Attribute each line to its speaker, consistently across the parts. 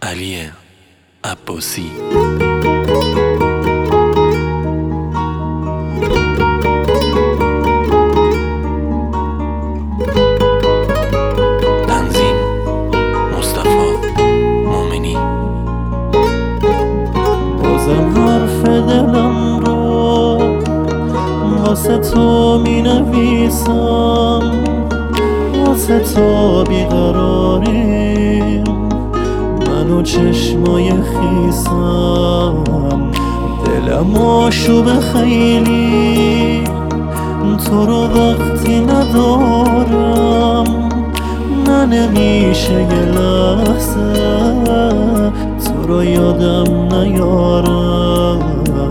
Speaker 1: علی عباسی. تنظیم مصطفی مومنی.
Speaker 2: بازم حرف دلم رو واسه تو می نویسم، واسه تو بیقراریم من و چشمای خیسم. دلم آشوب خیلی تو رو وقتی ندارم، نه نمیشه یه لحظه تو رو یادم نیارم.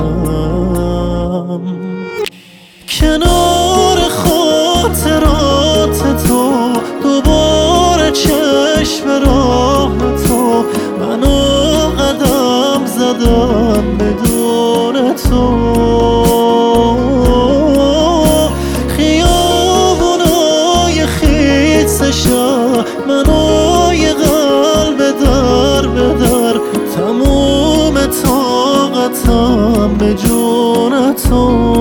Speaker 2: کنار خاطرات تو دوباره چشم راه تو، منو قدم زدم بدون تو. خیابونای خیس شهر منو یه قلب در به در، تموم طاقتم به جون تو.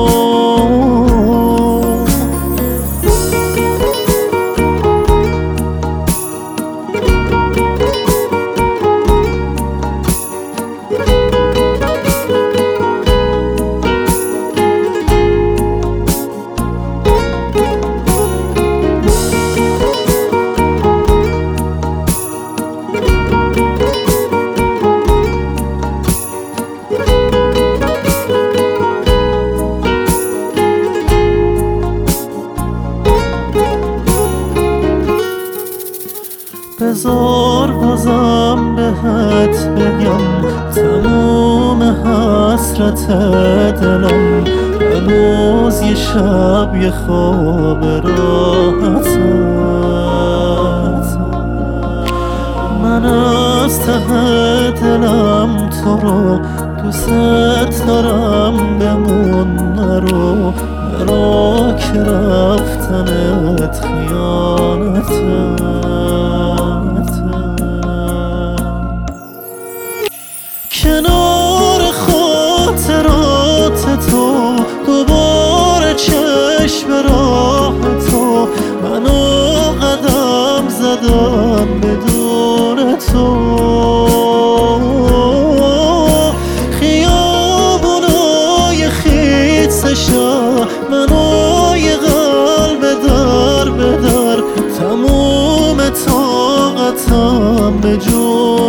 Speaker 2: بذار بازم بهت بگم تموم حسرت دلم، هنوز یه شب یه خواب راحتت. من از ته دلم تو رو دوست دارم، بمون نرو که رفتنت خیانته. کنار خاطرات تو دوباره چشم راه تو، منو قدم زدم بدون تو. خیابونای خیس شهر منو یه قلب در به در، تموم طاقتم به جون